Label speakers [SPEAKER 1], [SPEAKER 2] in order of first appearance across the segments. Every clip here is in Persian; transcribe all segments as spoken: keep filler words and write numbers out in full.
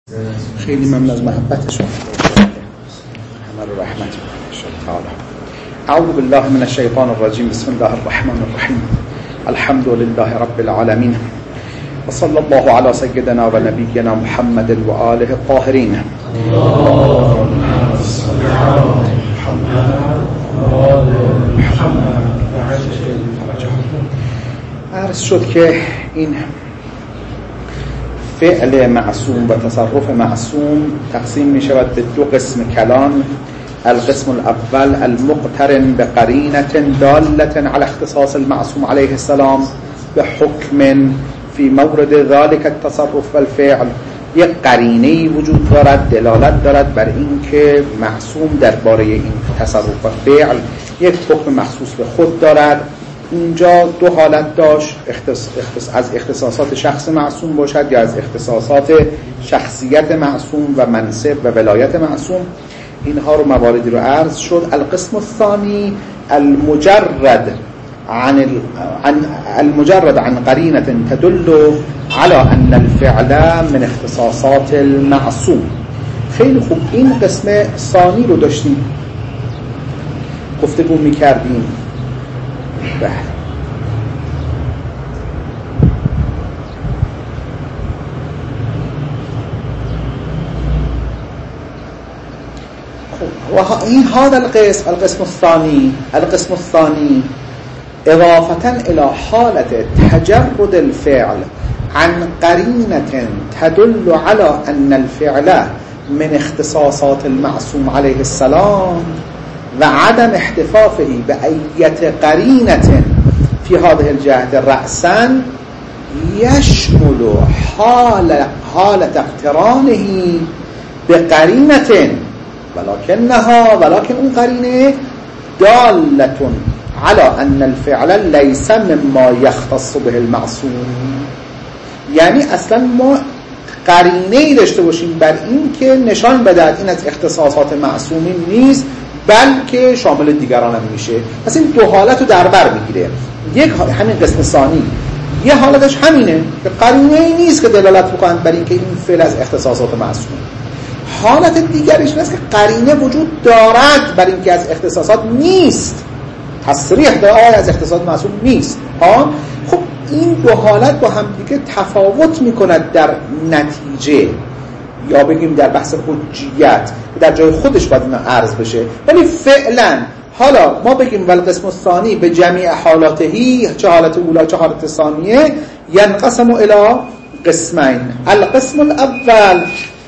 [SPEAKER 1] خیلی ممنون از محبتشون، همه رو رحمت کنه تعالی. اعوذ بالله من الشیطان الرجیم. بسم الله الرحمن الرحیم. الحمد لله رب العالمین و صلی الله علی سیدنا و نبینا محمد و آله الطاهرین. اللهم صل علی محمد و آل محمد. عرض شد که این فعل معصوم و تصرف معصوم تقسیم می شود به دو قسم کلان. القسم الاول المقترن بقرینة دالة على اختصاص المعصوم علیه السلام بحکم فی مورد ذلك التصرف والفعل. یک قرینه‌ای وجود دارد، دلالت دارد بر این که معصوم درباره این تصرف و فعل یک حکم مخصوص به خود دارد. اینجا دو حالت داشت، اختص... اختص... از اختصاصات شخص معصوم باشد یا از اختصاصات شخصیت معصوم و منصب و ولایت معصوم. اینها رو مواردی رو عرض شد. القسم الثانی المجرد عن ال... عن المجرد عن قرینة تدل على ان الفعل من اختصاصات المعصوم. خیلی خوب، این قسم ثانی رو داشتیم گفتگو می‌کردیم. بله. خب این هذا القسم القسم الثاني القسم الثاني اضافة الى حالة تجرد الفعل عن قرينة تدل على ان الفعل من اختصاصات المعصوم عليه السلام وعدم احتفافه بأية قرينة في هذه الجهة رأسا يشمل حال حالة اقترانه بقرينة ولكنها ولكن اون قرينة دالة على أن الفعل ليس مما يختص به المعصوم. یعنی اصلا ما قرینه‌ای داشته باشیم بر این که نشان بدهد این از اختصاصات معصومی نیست، بلکه شامل دیگران هم میشه. پس این دو حالت رو در بر میگیره. یک همین قسم ثانی یه حالتش همینه که قرینه‌ای نیست که دلالت بکنه بر این که این فعل از اختصاصات معصومه. حالت دیگرش اینه که قرینه وجود دارد بر این که از اختصاصات نیست، تصریح داره از اختصاصات معصوم نیست. ها خب این دو حالت با هم دیگه تفاوت میکند در نتیجه، یا بگیم در بحث حجیت در جای خودش باید این عرض بشه. ولی فعلا حالا ما بگیم والقسم الثانی به جمیع حالاتهی، چه حالت اولا چه حالت ثانیه، ینقسم الى قسمین. القسم الاول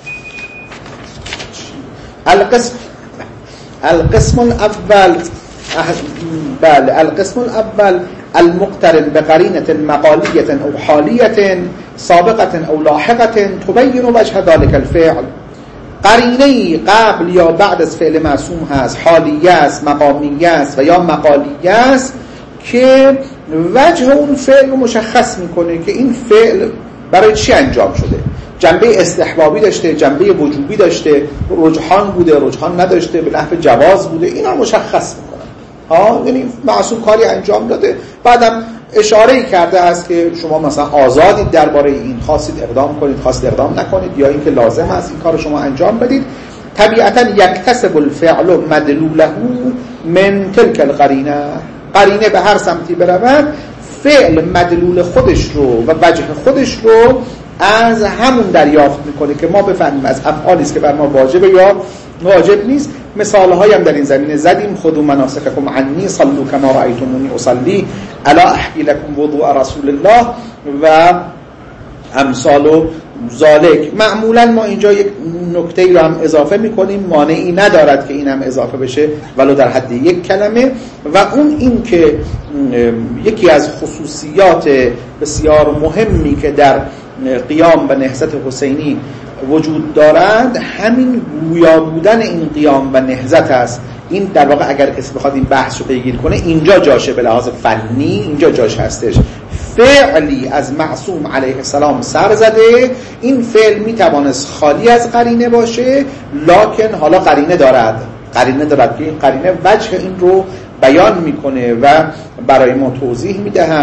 [SPEAKER 1] القسم القسم الاول بله القسم الاول المقترن بقرینة مقالیة او حالیة سابقة او لاحقة تبین وجه ذلك الفعل. قرینه‌ای قبل یا بعد از فعل معصوم هست، حالیه است، مقامیه است و یا مقالیه است که وجه اون فعل رو مشخص میکنه که این فعل برای چی انجام شده. جنبه استحبابی داشته، جنبه وجوبی داشته، رجحان بوده، رجحان نداشته، به نحو جواز بوده، اینا مشخص میکنه. ها یعنی معصوم کاری انجام داده، بعدم اشاره‌ای کرده است که شما مثلا آزادید درباره این، خواستید اقدام کنید، خواستید اقدام نکنید، یا اینکه لازم است این کار شما انجام بدید. طبیعتا یکتسب الفعل مدلوله من تلك القرینه. قرینه به هر سمتی برود، فعل مدلول خودش رو و وجه خودش رو از همون دریافت میکنه که ما بفهمیم از افعالی است که بر ما واجبه یا واجب نیست. مثال هایی هم در این زمینه زدیم. خذوا مناسککم عنی صلوا کما رأیتمونی اصلی الا احکی لکم وضوء رسول الله و امثال ذالک. معمولا ما اینجا یک نکته رو هم اضافه میکنیم، مانعی ندارد که این هم اضافه بشه ولو در حد یک کلمه، و اون این که یکی از خصوصیات بسیار مهمی که در قیام به نهضت حسینی وجود دارد همین گویا بودن این قیام و نهضت است. این در واقع اگر کسی بخواد این بحث رو پیگیر کنه، اینجا جاشه به لحاظ فنی، اینجا جاش هستش. فعلی از معصوم علیه السلام سر زده، این فعل میتوانست خالی از قرینه باشه، لکن حالا قرینه دارد قرینه دارد که این قرینه وجه این رو بیان میکنه و برای ما توضیح میدهد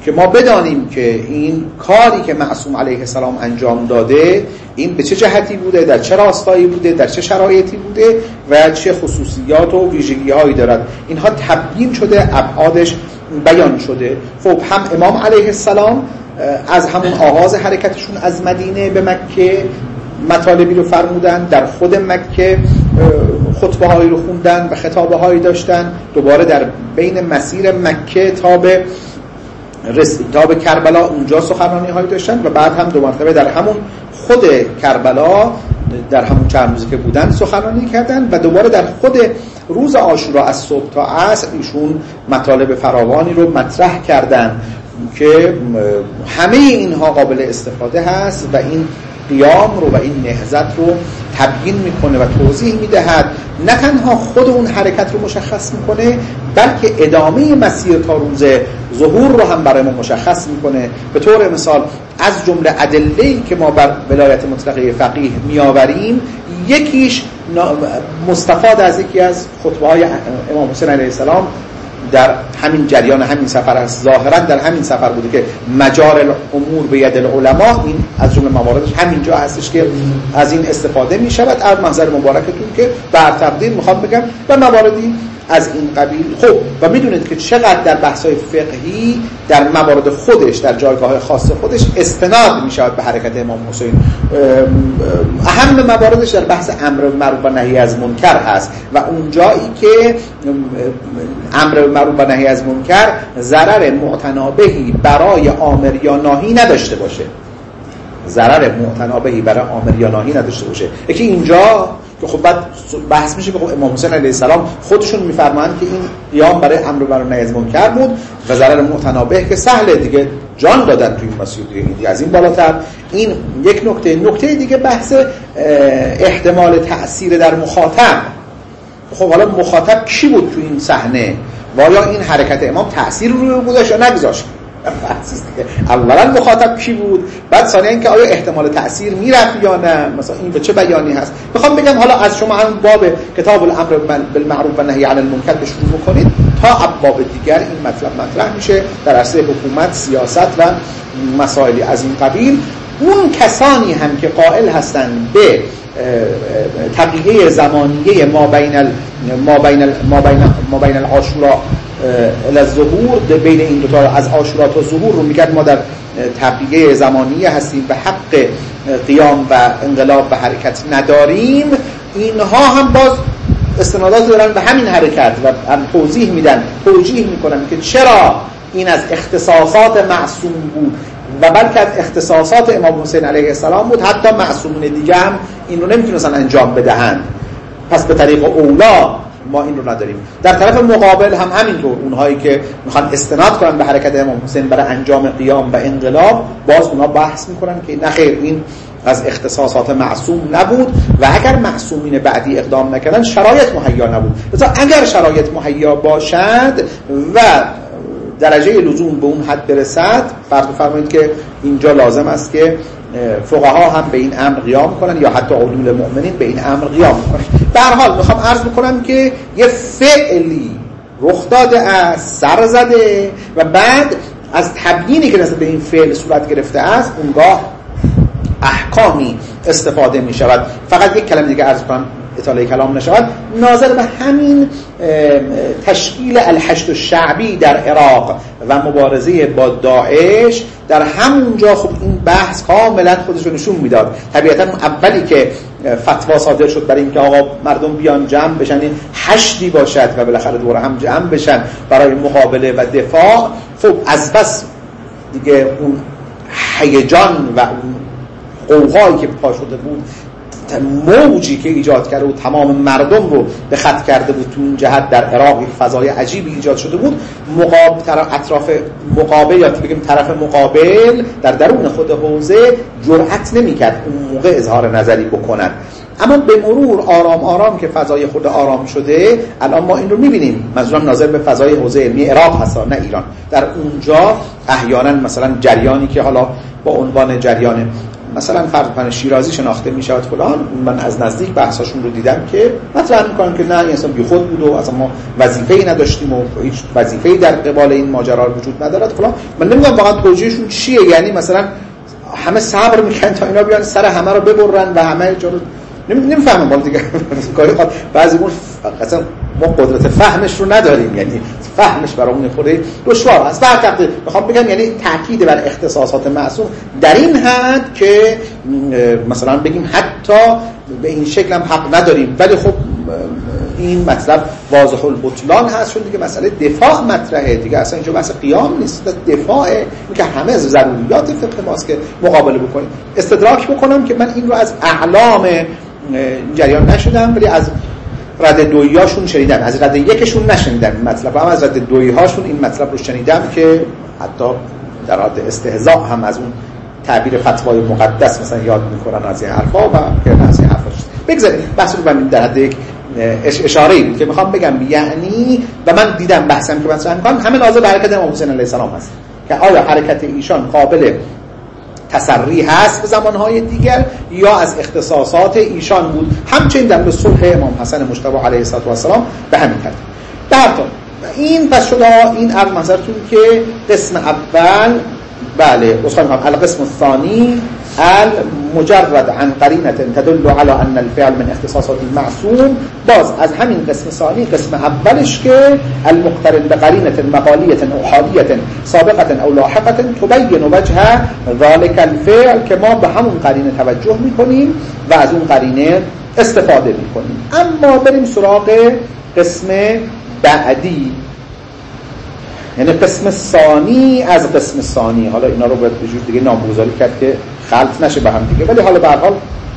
[SPEAKER 1] که ما بدانیم که این کاری که معصوم علیه السلام انجام داده این به چه جهتی بوده، در چه راستایی بوده، در چه شرایطی بوده و چه خصوصیات و ویژگی هایی دارد. اینها تبیین شده، ابعادش بیان شده. خب هم امام علیه السلام از همون آغاز حرکتشون از مدینه به مکه مطالبی رو فرمودن، در خود مکه خطبه هایی رو خوندن و خطابه هایی داشتن، دوباره در بین مسیر مکه تا به تا به کربلا اونجا سخنرانی هایی داشتن و بعد هم دو مرتبه در همون خود کربلا در همون چند روزی که بودن سخنرانی کردن و دوباره در خود روز عاشورا از صبح تا عصر ایشون مطالب فراوانی رو مطرح کردن که همه اینها قابل استفاده هست و این قیام رو و این نهضت رو تبیین میکنه و توضیح میدهد. نه تنها خود اون حرکت رو مشخص میکنه بلکه ادامه مسیر تا روز ظهور رو هم برای ما مشخص میکنه. به طور مثال از جمله ادله‌ای که ما بر ولایت مطلقه فقیه میآوریم، یکیش مستفاد از یکی از خطبه های امام حسین علیه السلام در همین جریان همین سفر است. ظاهرا در همین سفر بوده که مجار الامور به ید العلماء، این از جمله مواردش همینجا هستش که از این استفاده می شود از محضر مبارکتون که بر تقدیر میخوام بگم و مواردی از این قبیل. خب و میدونید که چقدر در بحث‌های فقهی در موارد خودش در جایگاه خاص خودش استناد می شود به حرکت امام حسین. اهم مواردش در بحث امر معروف و نهی از منکر هست و اونجایی که امر معروف و نهی از منکر ضرر معتنابهی برای آمر یا ناهی نداشته باشه، ضرر معتنابهی برای آمر یا ناهی نداشته باشه. یکی اینجا که خب بعد بحث میشه که خب امام حسین علیه السلام خودشون میفرمایند که این قیام برای امر معروف و نهی از منکر بود و ضرر معتنابه که سهله دیگه، جان دادن توی این مسیر دیگه از این بالاتر. این یک نکته. نکته دیگه بحث احتمال تأثیر در مخاطب. خب حالا مخاطب کی بود تو این صحنه و آیا این حرکت امام تأثیر روی گذاشت یا نگذاشت؟ اولا مخاطب کی بود، بعد ثانیا اینکه آیا احتمال تأثیر میرفت یا نه، مثلا این به چه بیانی هست. میخوام بگم حالا از شما هم باب کتاب الامر بالمعروف و نهی عن المنکر رو شروع بکنید تا ابواب دیگر این مطلب مطرح میشه در عرصه حکومت، سیاست و مسائلی از این قبیل. اون کسانی هم که قائل هستند به تقیه زمانیه ما بین ال... ما بین ما بین ما بین العاشورا الی الظهور، بین این دو تا از عاشورا تا ظهور رو میگن ما در تقیه زمانیه هستیم و حق قیام و انقلاب و حرکت نداریم، اینها هم باز استنادات دارن به همین حرکت و هم توضیح میدن، توجیه میکنن که چرا این از اختصاصات معصوم بود و بلکه از اختصاصات امام حسین علیه السلام بود. حتی معصومین دیگه هم این رو نمیتونستن انجام بدهند، پس به طریق اولا ما این رو نداریم. در طرف مقابل هم همینطور اونهایی که میخوان استناد کنن به حرکت امام حسین برای انجام قیام و انقلاب، باز اونها بحث میکنن که نخیر، این از اختصاصات معصوم نبود و اگر معصومین بعدی اقدام نکردن شرایط مهیا نبود. مثلا اگر شرایط مهیا باشد و درجه لزوم به اون حد برسد، فرض بفرمایید که اینجا لازم است که فقها هم به این امر قیام کنن یا حتی علول مؤمنین به این امر قیام کنن. به هر حال میخوام عرض بکنم که یه فعلی رخ داده است، سر زده و بعد از تبیینی که نسبت به این فعل صورت گرفته است اونگاه احکامی استفاده می شود. فقط یک کلمه دیگه عرض کنم اطاله کلام نشود، ناظر به همین تشکیل الحشد الشعبی در عراق و مبارزه با داعش، در همونجا خب این بحث کاملا خودش رو نشون میداد. طبیعتا اولی که فتوا صادر شد برای اینکه آقا مردم بیان جمع بشن، این حشدی باشد و بالاخره دور هم جمع بشن برای مقابله و دفاع، خب از بس دیگه اون هیجان و اون قوقایی که پا شده بود، موجی که ایجاد کرده بود، تمام مردم رو به خط کرده بود تو این جهت در عراق، یک فضای عجیبی ایجاد شده بود. مقابل اطراف مقابل یا بگیم طرف مقابل در درون خود حوزه جرأت نمی‌کرد اون موقع اظهار نظری بکنن. اما به مرور آرام آرام که فضای خود آرام شده، الان ما این رو می‌بینیم، منظورم ناظر به فضای حوزه علمی عراق هست نه ایران. در اونجا احیانا مثلا جریانی که حالا با عنوان جریان مثلا فرض کنید شیرازی شناخته میشود فلان، من از نزدیک بحثاشون رو دیدم که مطرح میکنن که نه این اصلا بیخود بود و اصلا ما وظیفه‌ای نداشتیم و هیچ وظیفه‌ای در قبال این ماجرا وجود ندارد فلان. من نمیدونم واقعا توجیهشون چیه، یعنی مثلا همه صبر میکنن تا اینا بیان سر همه رو ببرن و همه جا رو نمیفهمم. بالا دیگه بعضی اون اصلا ما قدرت فهمش رو نداریم، یعنی فهمش برامون خورده دشوار است. در حقیقت میخوام بگم یعنی تاکید بر اختصاصات معصوم در این حد که مثلا بگیم حتی به این شکل هم حق نداریم، ولی خب این مطلب واضح البطلان هست، چون دیگه مسئله دفاع مطرحه دیگه، اصلا اینجا بحث قیام نیست، دفاعه که همه از ضروریات فقه ماست که مقابله بکنیم. استدراک بکنم که من این رو از اعلام جریان نشدم، ولی از رد دوییاشون شنیدم، از رد یکشون نشنیدم این مطلب، اما از رد دوییهاشون این مطلب رو شنیدم که حتی در حد استهزاء هم از اون تعبیر فتوای مقدس مثلا یاد میکنن از این حرفا و غیر از این حرفا. بگذاریم بحث رو ببینیم در حد یک اشاره‌ای بود که میخوام بگم، یعنی و من دیدم بحثم که مثلا میگم همه ناظر به حرکت امام حسین علیه السلام هست که آیا حرکت ایشان قابل تسری هست به زمانهای دیگر یا از اختصاصات ایشان بود، همچنین در صلح امام حسن مجتبی علیه السلام به همین ترتیب. در حال این پس شده این عرض منظرتون که قسم اول بله اصلا میگم القسم الثانی المجرد عن قرینه تدل على ان الفعل من اختصاصات المعصوم. باز از همین قسم ثانی قسم اولش که المقترن بقرینه مقالیه او حالیه سابقه او لاحقه تبین وجه ذلك الفعل، که ما به همون قرینه توجه میکنیم و از اون قرینه استفاده میکنیم. اما بریم سراغ قسم بعدی، یعنی قسم ثانی از قسم ثانی. حالا اینا رو باید به جور دیگه نامگذاری کرد که خلط نشه به هم دیگه، ولی حالا به هر حال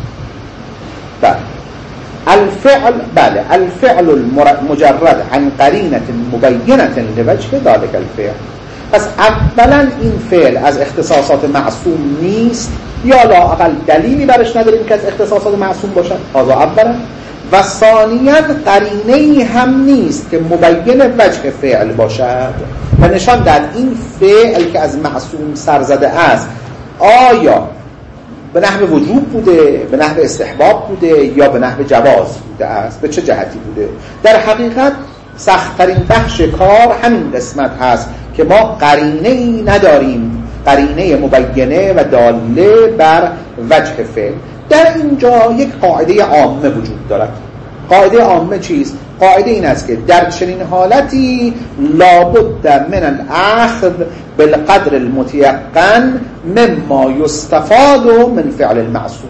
[SPEAKER 1] بله الفعل بله الفعل المجرد عن قرینه مبینه لوجه ذلك الفعل. پس اولا این فعل از اختصاصات معصوم نیست یا لااقل دلیلی برش نداریم که از اختصاصات معصوم باشد، هذا اولا. و ثانیاً قرینه‌ای هم نیست که مبین وجه فعل باشد و نشان داد این فعل که از معصوم سرزده است آیا به نحو وجوب بوده، به نحو استحباب بوده یا به نحو جواز بوده است، به چه جهتی بوده. در حقیقت سخت‌ترین بخش کار همین قسمت هست که ما قرینه‌ای نداریم، قرینه مبینه و داله بر وجه فعل. در اینجا یک قاعده عامه وجود دارد. قاعده عامه چیست؟ قاعده این است که در چنین حالتی لابد من الاخذ بالقدر المتيقن مما یستفاد من فعل المعصوم.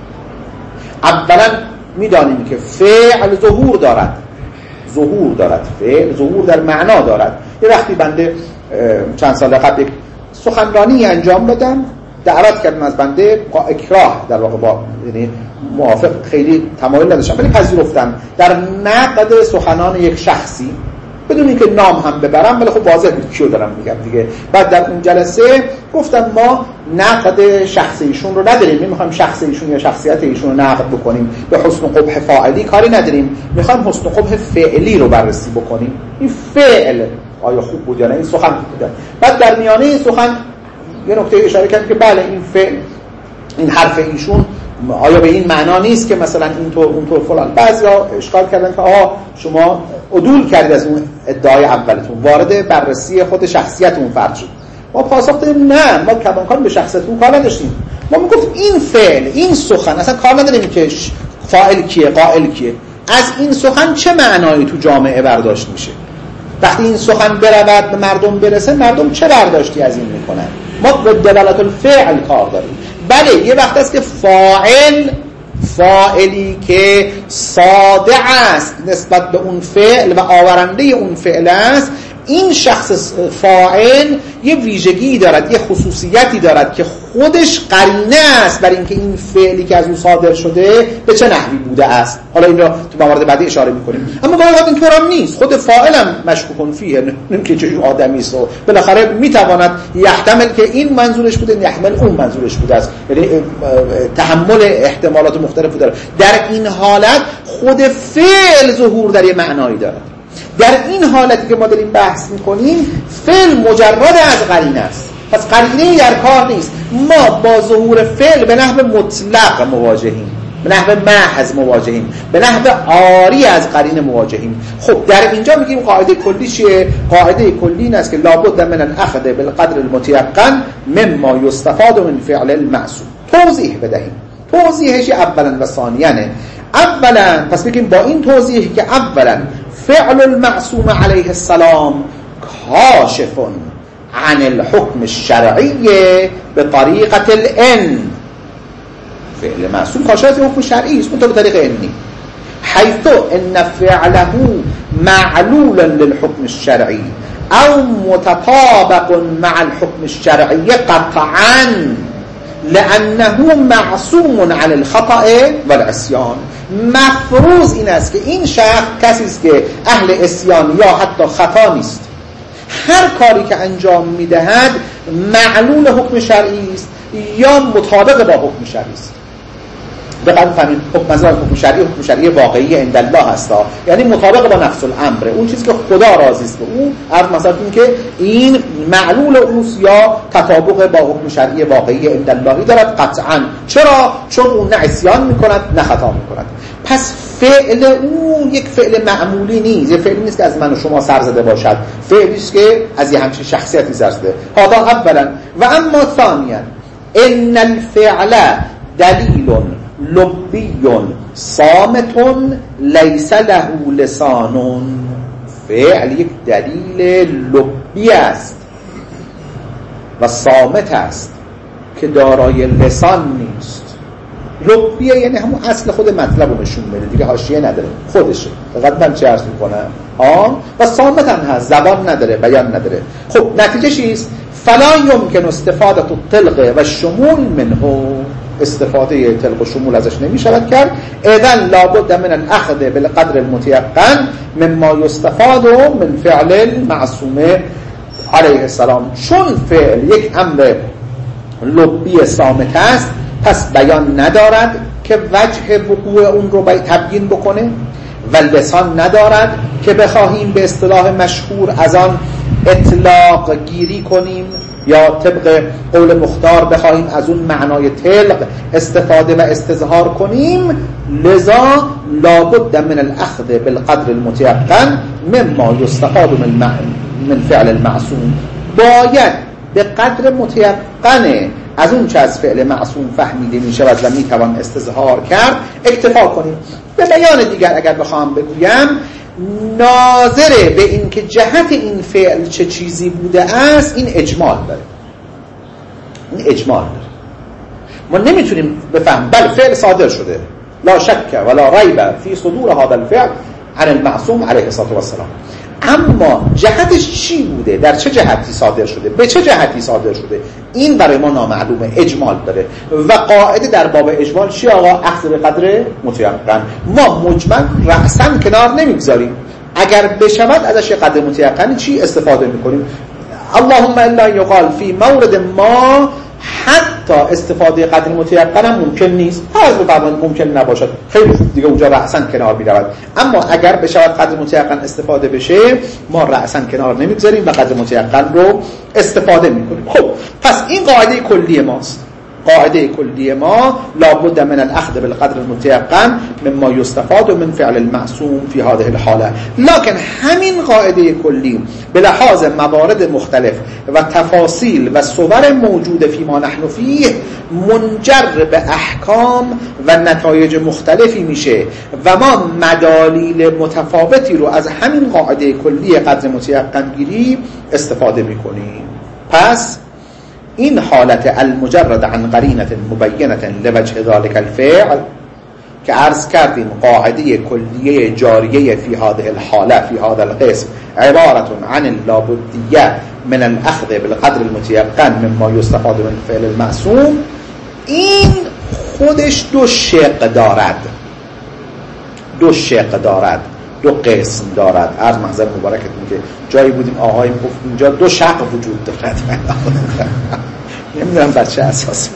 [SPEAKER 1] اولا میدانیم که فعل ظهور دارد، ظهور دارد فعل ظهور در معنا دارد. یه وقتی بنده چند سال قبل یک سخنرانی انجام بدم، دعوت کردن از بنده با اکراه، در واقع با یعنی موافق خیلی تمایل نداشتم ولی پذیرفتم، در نقد سخنان یک شخصی بدون اینکه نام هم ببرم، ولی خب واضح بود کیو دارم میگم دیگه. بعد در اون جلسه گفتم ما نقد شخص ایشون رو نداریم، نمیخوایم شخص ایشون یا شخصیت ایشون رو نقد بکنیم، به حسن و قبح فاعلی کاری نداریم، میخوایم حسن و قبح فعلی رو بررسی بکنیم. این فعل آیا خوب بود یا نه، این سخن بود. بعد در میانه این سخن یه نکته اشاره کردم که بله این فعل، این حرف ایشون آیا به این معنا نیست که مثلا اینطور اونطور فلان. بعضیا اشکال کردن که آها شما عدول کردید از اون ادعای اولتون، وارد بررسی خود شخصیتون فرد شد. ما پاسخ دادیم نه، ما کماکان به شخصیتون کار نداشتیم. ما میگفتیم این فعل، این سخن اصلا کار نداریم که فاعل کیه قائل کیه، از این سخن چه معنایی تو جامعه برداشت میشه. وقتی این سخن برود به مردم برسه، مردم چه برداشتی از این میکنن. ما به دلالت الفعل کار داریم. بله یه وقت است که فاعل، فاعلی که صادع است نسبت به اون فعل و آورنده اون فعل است، این شخص فاعل یه ویژگی دارد، یه خصوصیتی دارد که خودش قرینه است برای اینکه این فعلی که از اون صادر شده به چه نحوی بوده است. حالا این را تو موارد بعدی اشاره می‌کنیم. اما باید اینطور هم نیست، خود فاعل هم مشکوک فیه، نه که چه آدمی است و بالاخره میتواند یحتمل که این منظورش بوده، یحتمل اون منظورش بوده است، یعنی تحمل احتمالات مختلف داره. در این حالت خود فعل ظهور در یه معنایی داره. در این حالتی که ما داریم بحث میکنیم فعل مجرد از قرینه است، پس قرینه در کار نیست. ما با ظهور فعل به نحو مطلق مواجهیم، به نحو محض مواجهیم، به نحو عاری از قرینه مواجهیم. خب در اینجا میگیم قاعده کلی چیه؟ قاعده کلی این است که لابد من الاخذ بالقدر المتيقن مما یستفاد من فعل المعصوم. توضیح بدهیم. توضیحش اولا و ثانیاً. اولا پس بگیم با این توضیح که اولا فعل المعصوم علیه السلام کاشف عن الحكم الشرعی به طریقة الان. فعل معصوم کاشف از حکم شرعی است به طریق انی، حیث ان فعله معلول للحكم الشرعی او متطابق مع الحكم الشرعی قطعا لانه معصوم عن الخطأ والعصیان. مفروض این است که این شخص کسی است که اهل عصیان یا حتی خطا نیست. هر کاری که انجام میدهد معلول حکم شرعی است یا مطابق با حکم شرعی است. به قدر فهمید حکم از حکم شرعی حکم شرعی واقعی عند الله هست، یعنی مطابق با نفس الامر، اون چیزی که خدا راضی است به اون. عرض مثلا این که این معلول اوست یا تطابق با حکم شرعی واقعی عند اللهی دارد قطعا. چرا؟ چون اون نه عصیان میکند نه خطا میکند. پس فعل اون یک فعل معمولی نیست، یک فعلی نیست که از من و شما سر زده باشد، فعلی است که از یه همچین شخصیتی سر زده. هذا اولا. و اما ثانیا ان الفعل دلیل لبی صامت لیس له لسان. فعل یک دلیل لبی است و صامت است که دارای لسان نیست. لبیه یعنی همون اصل خود مطلب رو نشون میده دیگه، حاشیه نداره، خودشه. فقط من چه عرض میکنم آه و صامت هم هست، زبان نداره، بیان نداره. خب نتیجه چیست؟ فلا یمکن استفاده الطلق و شمول منه. استفاده طلق و شمول ازش نمی شود کرد. اذن لابد من الاخذ بالقدر المتيقن مما یستفاد من فعل المعصوم علیه السلام. چون فعل یک امر لبی صامت است پس بیان ندارد که وجه وقوع اون رو تبیین بکنه و لسان ندارد که بخواهیم به اصطلاح مشهور از آن اطلاق گیری کنیم یا طبق قول مختار بخواهیم از اون معنای طلق استفاده و استظهار کنیم. لذا لابد من الاخذ بالقدر المتيقن مما یستفاد من من فعل المعصوم. باید به قدر متيقن از اون چه از فعل معصوم فهمیده می شود و می توان استظهار کرد اکتفا کنیم. به بیان دیگر اگر بخوام بگویم، ناظره به این که جهت این فعل چه چیزی بوده است این اجمال داره. این اجمال داره. ما نمیتونیم بفهم بله فعل صادر شده، لا شک ولا ریب فی صدور هذا الفعل عن المعصوم علیه السلام، اما جهتش چی بوده، در چه جهتی صادر شده، به چه جهتی صادر شده، این برای ما نامعلومه، اجمال داره. و قاعده در باب اجمال چی آقا؟ اخذ به قدر متيقن. ما مجمل رأسا کنار نمیگذاریم، اگر بشود ازش قدر متيقن چی استفاده میکنیم. اللهم الا یقال فی مورد ما حتی استفاده قدر متيقن هم ممکن نیست، فرض بفرمایید ممکن نباشد، خیلی خوب دیگه اونجا رأسا کنار میرود. اما اگر بشود قدر متيقن استفاده بشه ما رأسا کنار نمیگذاریم و قدر متيقن رو استفاده میکنیم. خب پس این قاعده کلی ماست. قاعده کلی ما لابد من الاخذ بالقدر المتيقن مما يستفاد من فعل المعصوم في هذه الحاله. لكن همین قاعده کلی به لحاظ موارد مختلف و تفاصیل و صور موجود فی ما نحن فیه منجر به احکام و نتایج مختلفی میشه و ما مدالیل متفاوتی رو از همین قاعده کلی قدر متيقن گیری استفاده میکنیم. پس این حالت المجرد عن قرینة مبینة لوجه ذلك الفعل که عرض کردیم قاعده کلیه جاریه فی هذه الحاله فی هذا القسم عبارت عن اللابدیه من الاخذ بالقدر المتيقن مما یستفاد من فعل المعصوم. این خودش دو شق دارد، دو شق دارد، دو قسم دارد. عرض محضر مبارکتون که جایی بودیم آقای گفت اینجا دو شق وجود دارد. نمیدونم بر چه اساس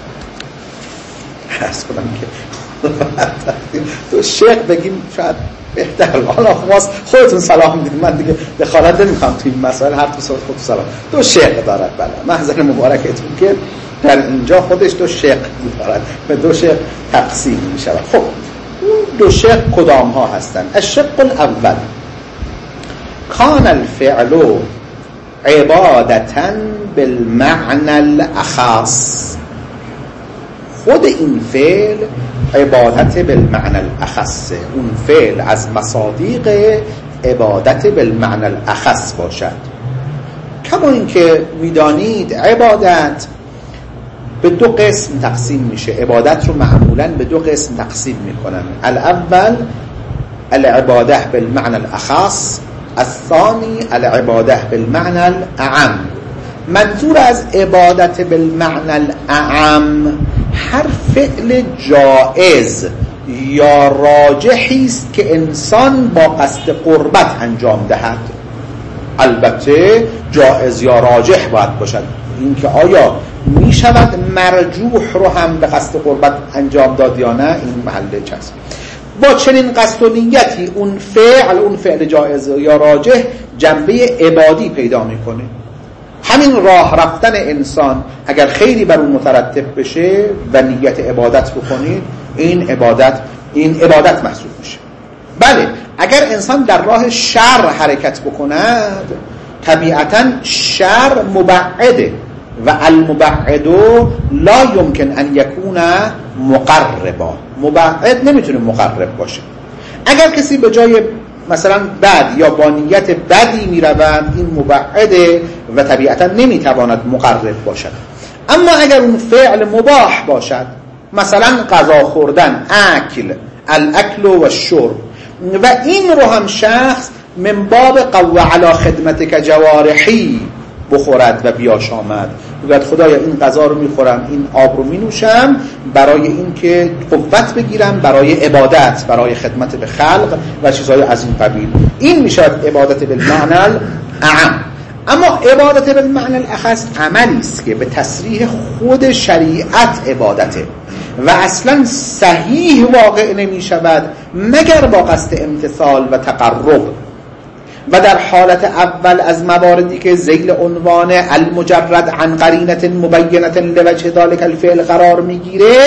[SPEAKER 1] عرض کنم که دو شق بگیم شاید بهتر. حالا خواست خودتون سلام میدید، من دیگه دخالت نمیخوام تو این مسائل، هر تو خودتون سلام. دو شق دارد بله، محضر مبارکتون که در اینجا خودش دو شق دارد، به دو شق تقسیم میشود. خب اون دو شق کدام ها هستند؟ الشق الاول کان الفعل عبادتا بالمعنى الاخص، خود این فعل عبادت بالمعنى الاخص، اون فعل از مصادیق عبادت بالمعنى الاخص باشد. کما اینکه میدانید عبادت به دو قسم تقسیم میشه، عبادت رو معمولا به دو قسم تقسیم میکنن. الاول العباده بالمعنى الاخص، الثانی العباده بالمعنى الاعم. منظور از عبادت بالمعنى الاعم هر فعل جائز یا راجحی است که انسان با قصد قربت انجام دهد. البته جائز یا راجح باید باشد، اینکه آیا می شود مرجوح رو هم به قصد قربت انجام داد یا نه، این محل چست. با چنین قصد و نیتی اون فعل اون فعل جائز یا راجح جنبه عبادی پیدا میکنه. همین راه رفتن انسان اگر خیری بر اون مترتب بشه و نیت عبادت بکنید، این عبادت این عبادت محسوب میشه. بله اگر انسان در راه شر حرکت بکند، طبیعتا شر مبعده و المبعد لا يمكن ان يكون مقربا، مبعد نمیتونه مقرب باشه. اگر کسی به جای مثلا بد یا با نیت بدی میروند، این مبعده و طبیعتا نمیتواند مقرب باشد. اما اگر اون فعل مباح باشد، مثلا غذا خوردن، اکل، الاکل و الشرب، و این رو هم شخص من باب قو علی خدمتک جوارحی بخورد و بیاشامد، بگوید خدایا این غذا رو میخورم، این آب رو مینوشم برای این که قوت بگیرم برای عبادت، برای خدمت به خلق و چیزهای از این قبیل، این میشود عبادت بالمعنى الاعم. اما عبادت بالمعنى الاخص عملی است که به تصریح خود شریعت عبادته و اصلا صحیح واقع نمی شود مگر با قصد امتثال و تقرب. و در حالت اول از مواردی که ذیل عنوان المجرد عن قرینة مبینة لوجه ذلك الفعل قرار میگیره،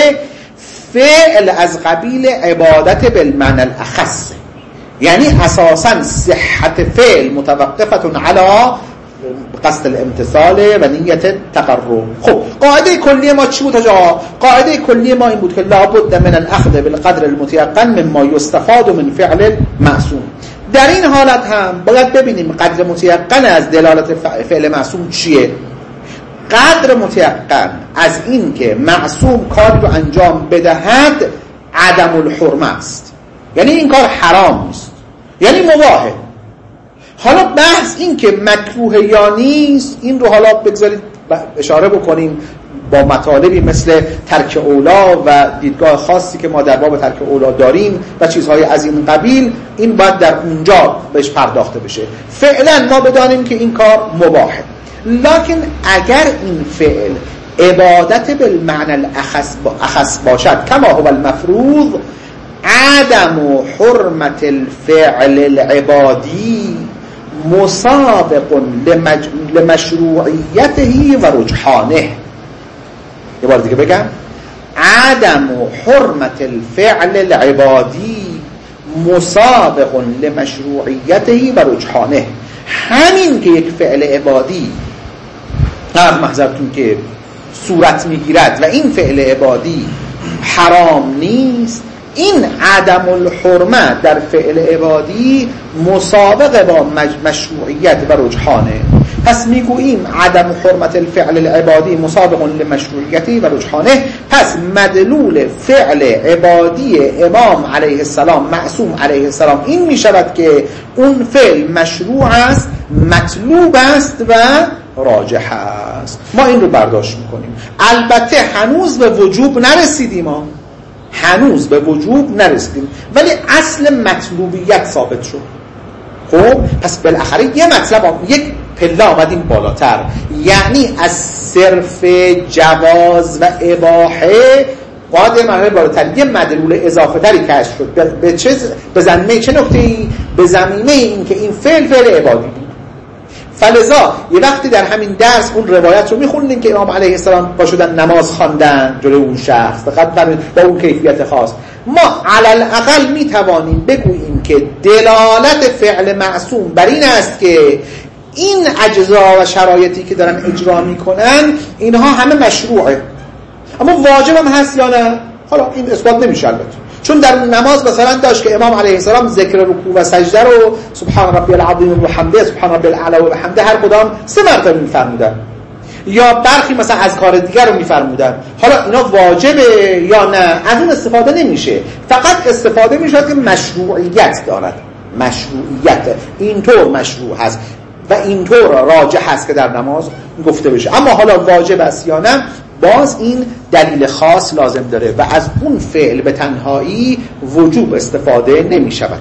[SPEAKER 1] فعل از قبیل عبادت بالمعنى الاخص، یعنی اساسا صحت فعل متوقفة علی قصد الامتثال و نیت تقرب. خب قاعده کلی ما چی بود آجا؟ قاعده کلی ما این بود که لابد من الاخذ بالقدر المتيقن مما يستفاد من فعل معصوم. در این حالت هم باید ببینیم قدر متيقن از دلالت فعل معصوم چیه. قدر متيقن از این که معصوم کاری رو انجام بدهد عدم الحرمه است، یعنی این کار حرام نیست، یعنی مباحه. حالا بحث این که مکروه یا نیست، این رو حالا بگذارید اشاره بکنیم با مطالبی مثل ترک اولا و دیدگاه خاصی که ما در باب ترک اولا داریم و چیزهای از این قبیل، این باید در اونجا بهش پرداخته بشه. فعلا ما بدانیم که این کار مباحه، لکن اگر این فعل عبادت بالمعنى الاخص باشد کما هو المفروض، عدم حرمت الفعل العبادی مسابق لمج... لمشروعیته و رجحانه. یه بار دیگه بگم، عدم حرمت الفعل العبادی مسابق لمشروعیته و رجحانه. همین که یک فعل عبادی از محضرتون که صورت میگیرد و این فعل عبادی حرام نیست، این عدم الحرمه در فعل عبادی مسابقه با مشروعیت و رجحانه. پس میگوییم عدم حرمت الفعل العبادی مسابق لمشروعیتی و رجحانه. پس مدلول فعل عبادی امام علیه السلام، معصوم علیه السلام، این میشود که اون فعل مشروع است، مطلوب است و راجح است. ما این رو برداشت میکنیم. البته هنوز به وجوب نرسیدیم، ما هنوز به وجوب نرسیدیم، ولی اصل مطلوبیت ثابت شد. خب پس بالاخره یه مطلب هم، یک پله آمدیم بالاتر، یعنی از صرف جواز و اباحه وارد یه مرحله بالاتر یه مدلول اضافه تری کشف شد. به چه به زمینه چه نکته‌ای؟ به زمینه این که این فعل فعل عبادی بود. فلذا یه وقتی در همین درس اون روایت رو میخونیم که امام علیه السلام با شدن نماز خواندن جلوی اون شخص با اون کیفیت خاص، ما علل اقل میتوانیم بگوییم که دلالت فعل معصوم بر این است که این اجزا و شرایطی که دارن اجرا میکنن اینها همه مشروعه. اما واجب هم هست یا نه؟ حالا این اثبات نمیشه البته، چون در اون نماز مثلا داشت که امام علیه السلام ذکر رکوع و سجده رو سبحان ربی العظیم و بحمده، سبحان ربی الاعلی و بحمده هر کدام سه مرتبه میفرمودن، یا برخی مثلا از کار دیگر رو میفرمودن. حالا اینا واجبه یا نه؟ از اون استفاده نمیشه، فقط استفاده میشه که مشروعیت دارد. مشروعیت اینطور مشروع هست و اینطور راجح هست که در نماز گفته بشه. اما حالا واجب است یا نه، باز این دلیل خاص لازم داره و از اون فعل به تنهایی وجوب استفاده نمی شود.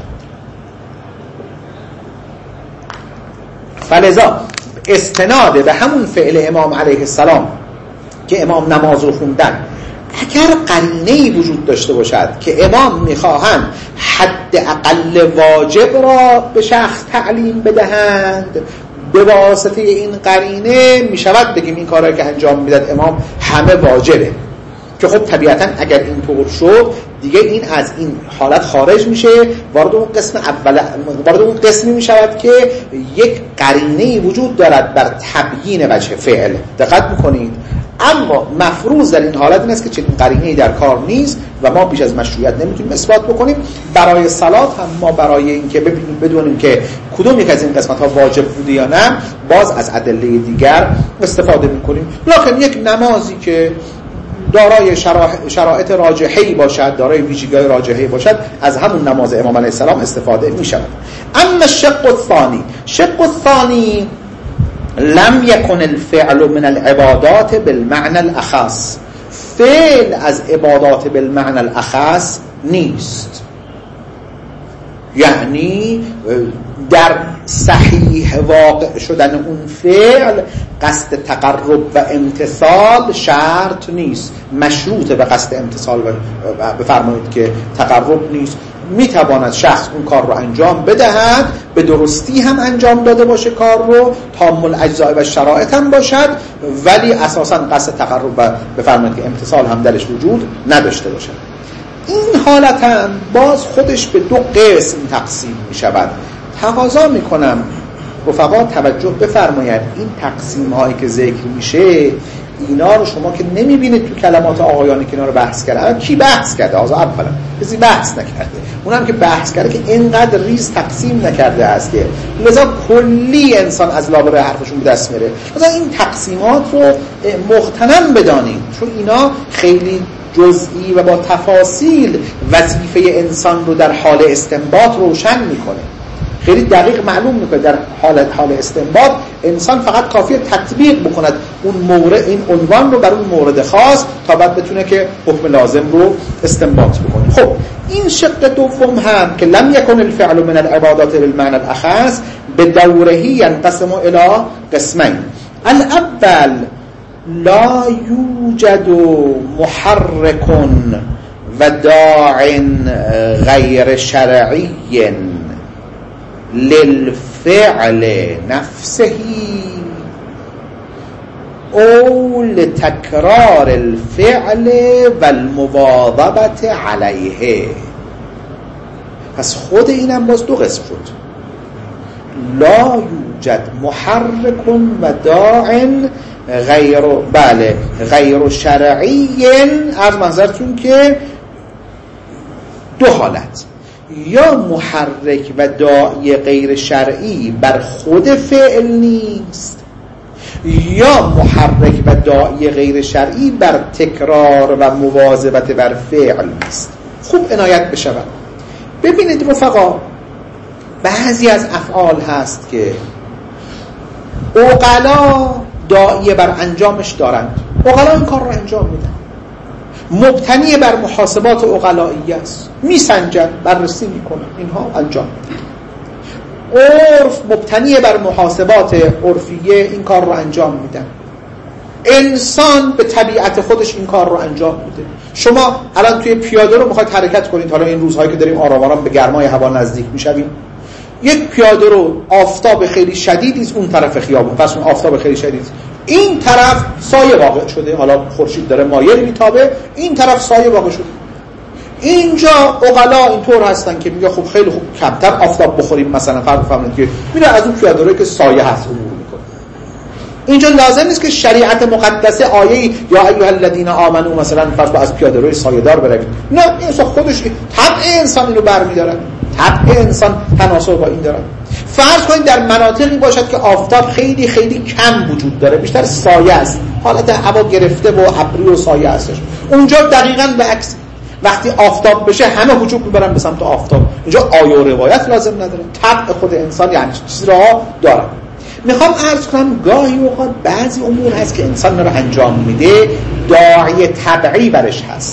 [SPEAKER 1] فلذا استناد به همون فعل امام علیه السلام که امام نماز رو خوندن، اگر قرینه‌ای وجود داشته باشد که امام میخواهند حد اقل واجب را به شخص تعلیم بدهند، به واسطه این قرینه میشود بگیم این کارهایی که انجام میداد امام همه واجبه، که خب طبیعتا اگر این طور شد دیگه این از این حالت خارج میشه، وارد اون قسم اول وارد اون قسمی میشود که یک قرینه‌ای وجود دارد بر تبیین وجه فعل. دقت میکنید؟ اما مفروض در این حالت این است که چنین قرینه‌ای در کار نیست و ما بیش از مشروعیت نمیتونیم اثبات بکنیم. برای صلات هم ما برای اینکه ببینیم بدونیم که کدوم یک از این قسمت‌ها واجب بوده یا نه، باز از ادله دیگر استفاده میکنیم. لکن یک نمازی که دارای شرایط راجحه‌ای باشد، دارای ویژگی‌های راجحه‌ای باشد، از همون نماز امام علیه السلام استفاده می‌شود. اما الشق الثانی، شق الثانی لم يكن الفعل من العبادات بالمعنى الاخص، فعل از عبادات بالمعنى الاخص نیست. یعنی در صحیح واقع شدن اون فعل قصد تقرب و امتثال شرط نیست، مشروط به قصد امتثال بفرمایید که تقرب نیست. میتواند شخص اون کار رو انجام بدهد، به درستی هم انجام داده باشه کار رو، تام الاجزاء و شرایط هم باشد، ولی اساساً قصد تقرب و بفرمایید که امتثال هم درش وجود نداشته باشد. این حالت هم باز خودش به دو قسم تقسیم می شود. تقاضا می کنم رفقا توجه بفرمایید، این تقسیم هایی که ذکر میشه اینا رو شما که نمی بینید تو کلمات آقایانی که اینا رو بحث کرده. کی بحث کرده؟ آزا اولا کسی بحث نکرده، اونم که بحث کرده که اینقدر ریز تقسیم نکرده است که لذا کلی انسان از لابلای حرفشون به دست میره. مثلا این تقسیمات رو مغتنم بدانید، چون اینا خیلی جزئی و با تفاصیل وظیفه انسان رو در حال استنباط روشن میکنه، خیلی دقیق معلوم میکنه. در حال حال استنباط انسان فقط کافیه تطبیق بکند اون مورد، این عنوان رو بر اون مورد خاص، تا بعد بتونه که حکم لازم رو استنباط بکنه. خب این شق دوم هم که لم یکن الفعل من العبادات بالمعنى الاخص به دوره ینقسم الى قسمین. الاول لا یوجد محرک و داع غیر شرعی للفعل نفسه او لتکرار الفعل والمواظبت علیه. پس خود اینم باز دو قسم شد. لا یوجد محرک و داع غیر بله غیر شرعی، از منظرتون که دو حالت، یا محرک و داعی غیر شرعی بر خود فعل نیست، یا محرک و داعی غیر شرعی بر تکرار و مواظبت بر فعل نیست. خوب عنایت بشود. ببینید رفقا، بعضی از افعال هست که عقلا داعی بر انجامش دارند، عقلا این کار رو انجام میدن، مبتنی بر محاسبات عقلایی است، میسنجن، بررسی میکنن، اینها انجام میدن. عرف مبتنی بر محاسبات عرفیه این کار رو انجام میدن. انسان به طبیعت خودش این کار رو انجام میده. شما الان توی پیاده رو میخواید حرکت کنید، حالا این روزهایی که داریم آرام آرام به گرمای هوا نزدیک میشویم، یک پیاده رو آفتاب خیلی شدیدی از اون طرف خیابون، پس اون آفتاب خیلی شدید این طرف سایه واقع شده، حالا خورشید داره مایل میتابه، این طرف سایه واقع شده. اینجا عقلا اینطور هستن که میگه خب خیلی خوب کمتر آفتاب بخوریم، مثلا فرض بفرمایید که میره از اون پیاده رو که سایه هست عبور میکنه. اینجا لازم نیست که شریعت مقدسه آیه یا ایها الذین آمنو مثلا فرض از پیاده روی سایه دار بروید، نه، این خودش طبع انسان اینو برمی‌داره، طبع انسان تناسب با این داره. فرض کنید در مناطقی باشد که آفتاب خیلی خیلی کم وجود داره، بیشتر سایه است، حالت هوا گرفته و ابری و سایه هستش، اونجا دقیقاً به عکس وقتی آفتاب بشه همه هجوم میبرن به سمت آفتاب. اینجا آیه و روایت لازم نداره، طبع خود انسان یعنی چیزی را داره. میخوام عرض کنم گاهی اوقات بعضی امور هست که انسان رو انجام میده داعی طبعی برش هست،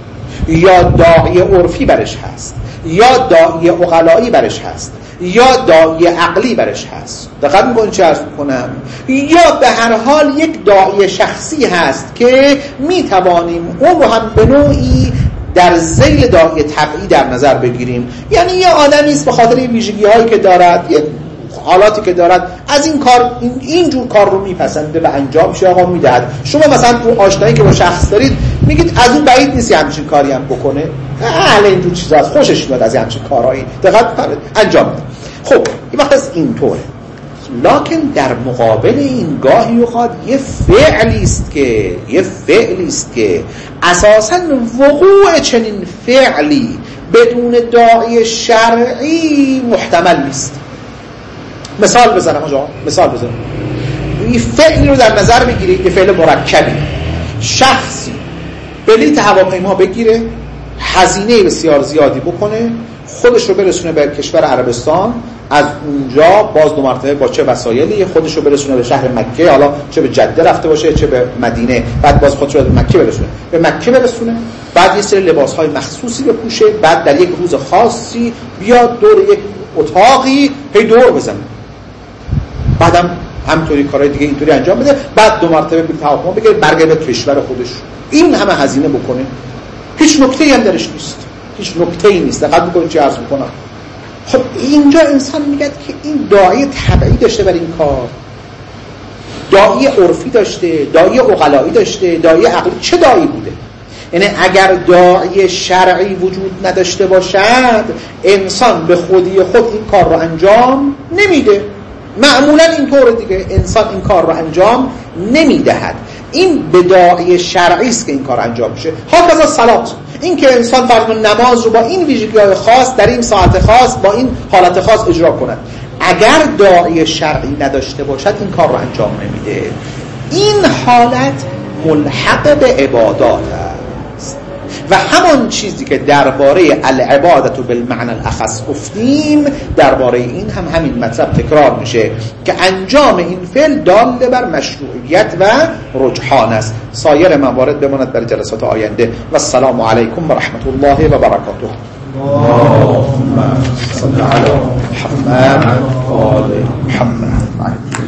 [SPEAKER 1] یا داعی عرفی برش هست، یا داعی عقلایی برش هست، یا داعی عقلی برش هست. دقیق میکنم چه عرض کنم؟ یا به هر حال یک داعی شخصی هست که میتوانیم اون رو هم به نوعی در ذیل داعی طبعی در نظر بگیریم. یعنی یه آدمی است به خاطر ویژگی هایی که دارد، یه حالاتی که دارد، از این کار این اینجور کار رو میپسنده و انجام شه آقا میدهد. شما مثلا تو آشنایی که با شخص دارید میگید از اون بعید نیست همچین کاری هم بکنه، اهل اینجور چیزاست، خوشش میاد از همچین کارهایی، دقت انجام میده. خب این وقت از اینطوره. لکن در مقابل این گاهی اوقات یه فعلی است که یه فعلی است که اساساً وقوع چنین فعلی بدون داعی شرعی محتمل نیست. مثال بزنم آقا، مثال بزنم. این فعلی رو در نظر بگیرید، یه فعل مرکبی. شخصی بلیط هواپیما بگیره، هزینه بسیار زیادی بکنه، خودش رو برسونه به کشور عربستان، از اونجا باز دو مرتبه با چه وسایلی خودش رو برسونه به شهر مکه، حالا چه به جده رفته باشه چه به مدینه، بعد باز خودش رو به مکه برسونه، به مکه برسونه، بعد یه سری لباس‌های مخصوصی بپوشه، بعد در یک روز خاصی بیاد دور یک اتاقی هی دور بزنه، بعدم همینطوری کارهای دیگه اینطوری انجام بده، بعد دو مرتبه به هواپیما بگیره برگرده به کشور خودش، این همه هزینه بکنه، هیچ نکته‌ای هم درش نیست، هیچ نکته‌ای نیست. دقت می‌کنید چه عرض می‌کنم؟ خب اینجا انسان میگه که این داعی طبعی داشته برای این کار، داعی عرفی داشته، داعی عقلایی داشته، داعی عقلی. چه داعی بوده؟ یعنی اگر داعی شرعی وجود نداشته باشد انسان به خودی خود این کار رو انجام نمیده. معمولا اینطور دیگه، انسان این کار رو انجام نمیدهد. این به داعی شرعی است که این کار انجام میشه. هاکذا صلات، این که انسان فرض نماز رو با این ویژگی‌های خاص در این ساعت خاص با این حالت خاص اجرا کند، اگر داعی شرعی نداشته باشد این کار رو انجام نمیده. این حالت ملحق به عبادات است و همان چیزی که درباره العبادت بالمعنى الاخص گفتیم درباره این هم همین مطلب تکرار میشه که انجام این فعل دال بر مشروعیت و رجحان است. سایر موارد بماند در جلسات آینده. و السلام علیکم و رحمت الله و برکاته.